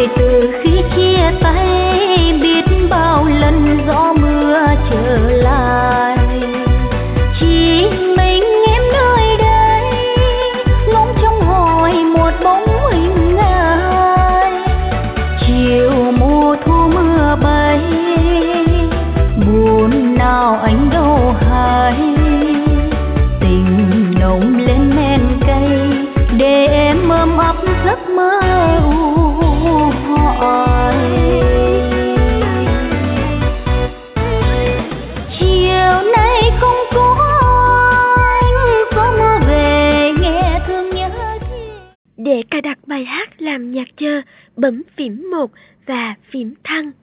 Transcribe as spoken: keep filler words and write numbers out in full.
từ khi chia tay biết bao lần gió mưa trở lại, chỉ mình em nơi đây ngóng trông hỏi một bóng hình ai. Chiều mùa thu mưa bay, buồn nào anh đâu hay, tình nồng lên men cay để em ôm ấp giấc mơ u hoài. Chiều nay không có anh, gió mưa về nghe thương nhớ thiên. Để cài đặt bài hát làm nhạc chờ, bấm phím một và phím thăng.